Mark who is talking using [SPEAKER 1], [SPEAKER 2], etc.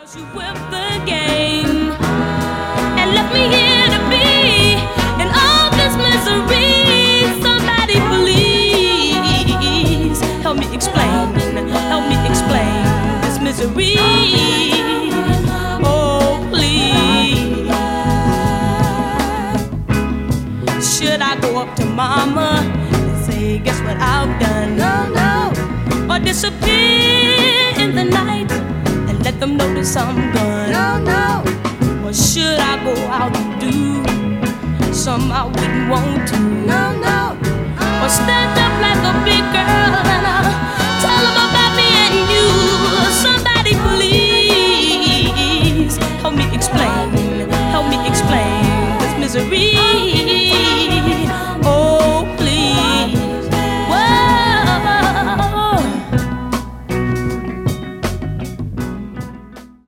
[SPEAKER 1] You with the game and left me here to be in all this misery. Somebody please help me explain this misery. Oh please, should I go up to mama and say, guess what I've done? No. Or disappear in the night and let them notice I'm gone? No. Or should I go out and do something I wouldn't want to? No. Or stand up like a big girl and